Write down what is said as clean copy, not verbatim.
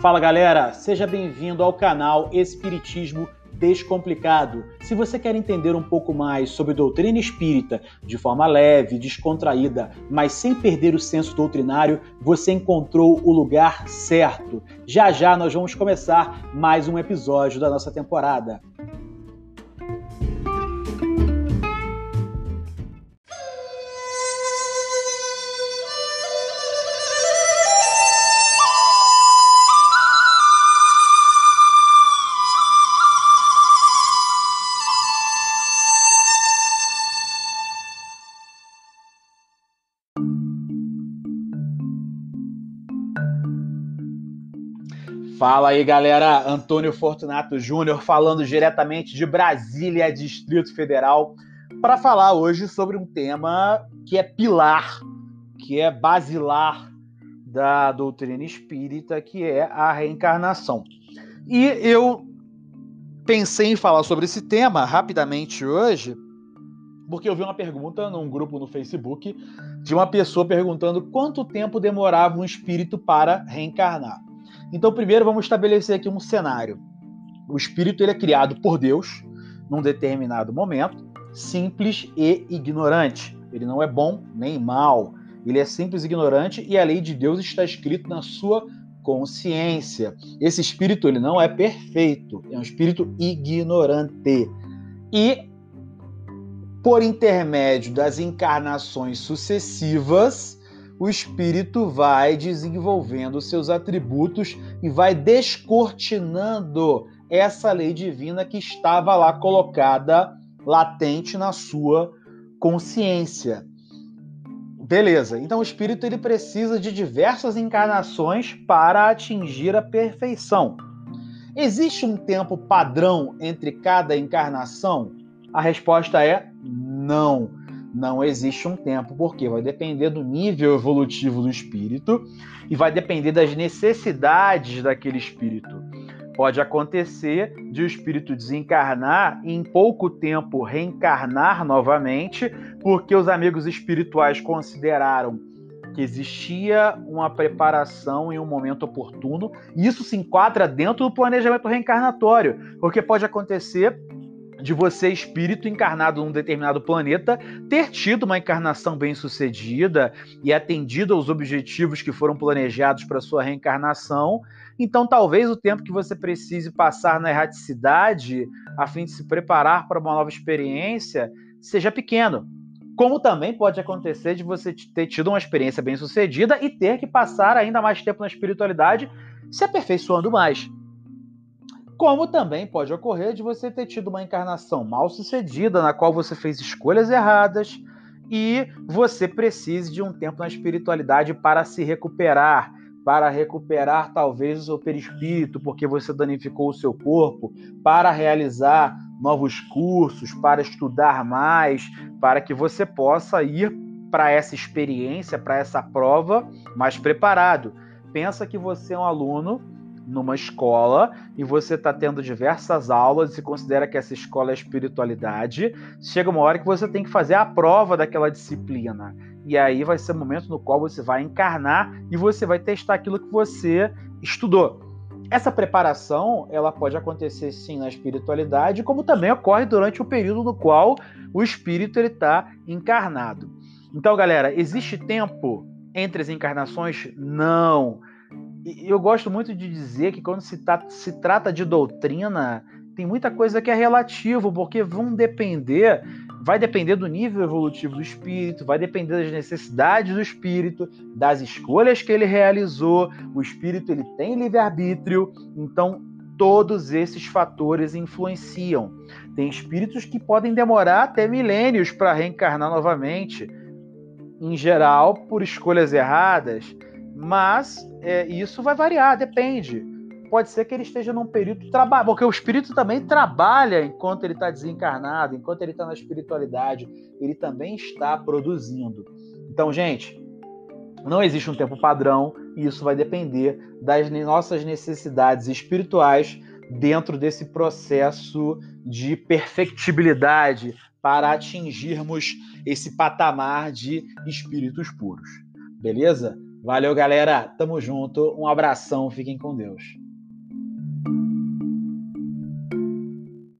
Fala galera, seja bem-vindo ao canal Espiritismo Descomplicado. Se você quer entender um pouco mais sobre doutrina espírita de forma leve, descontraída, mas sem perder o senso doutrinário, você encontrou o lugar certo. Já já nós vamos começar mais um episódio da nossa temporada. Fala aí, galera. Antônio Fortunato Júnior falando diretamente de Brasília, Distrito Federal, para falar hoje sobre um tema que é pilar, que é basilar da doutrina espírita, que é a reencarnação. E eu pensei em falar sobre esse tema rapidamente hoje, porque eu vi uma pergunta num grupo no Facebook de uma pessoa perguntando quanto tempo demorava um espírito para reencarnar. Então, primeiro, vamos estabelecer aqui um cenário. O espírito ele é criado por Deus, num determinado momento, simples e ignorante. Ele não é bom nem mal. Ele é simples e ignorante e a lei de Deus está escrita na sua consciência. Esse espírito ele não é perfeito, é um espírito ignorante. E, por intermédio das encarnações sucessivas, o espírito vai desenvolvendo seus atributos e vai descortinando essa lei divina que estava lá colocada, latente na sua consciência. Beleza, então o espírito ele precisa de diversas encarnações para atingir a perfeição. Existe um tempo padrão entre cada encarnação? A resposta é não. Não existe um tempo, porque vai depender do nível evolutivo do espírito e vai depender das necessidades daquele espírito. Pode acontecer de o espírito desencarnar e em pouco tempo reencarnar novamente, porque os amigos espirituais consideraram que existia uma preparação em um momento oportuno, e isso se enquadra dentro do planejamento reencarnatório, porque pode acontecer de você, espírito encarnado num determinado planeta, ter tido uma encarnação bem-sucedida e atendido aos objetivos que foram planejados para sua reencarnação. Então, talvez o tempo que você precise passar na erraticidade a fim de se preparar para uma nova experiência seja pequeno. Como também pode acontecer de você ter tido uma experiência bem-sucedida e ter que passar ainda mais tempo na espiritualidade, se aperfeiçoando mais. Como também pode ocorrer de você ter tido uma encarnação mal sucedida, na qual você fez escolhas erradas e você precise de um tempo na espiritualidade para se recuperar, para recuperar talvez o seu perispírito, porque você danificou o seu corpo, para realizar novos cursos, para estudar mais, para que você possa ir para essa experiência, para essa prova mais preparado. Pensa que você é um aluno numa escola e você está tendo diversas aulas e considera que essa escola é espiritualidade, chega uma hora que você tem que fazer a prova daquela disciplina. E aí vai ser o momento no qual você vai encarnar e você vai testar aquilo que você estudou. Essa preparação, ela pode acontecer sim na espiritualidade, como também ocorre durante o período no qual o espírito está encarnado. Então, galera, existe tempo entre as encarnações? Não. E eu gosto muito de dizer que quando se trata de doutrina, tem muita coisa que é relativo, porque vai depender do nível evolutivo do espírito, vai depender das necessidades do espírito, das escolhas que ele realizou. O espírito ele tem livre-arbítrio, então todos esses fatores influenciam. Tem espíritos que podem demorar até milênios para reencarnar novamente, em geral por escolhas erradas. Mas isso vai variar, depende. Pode ser que ele esteja num período de trabalho, porque o espírito também trabalha enquanto ele está desencarnado, enquanto ele está na espiritualidade, ele também está produzindo. Então, gente, não existe um tempo padrão e isso vai depender das nossas necessidades espirituais dentro desse processo de perfectibilidade para atingirmos esse patamar de espíritos puros. Beleza? Valeu, galera. Tamo junto. Um abração. Fiquem com Deus.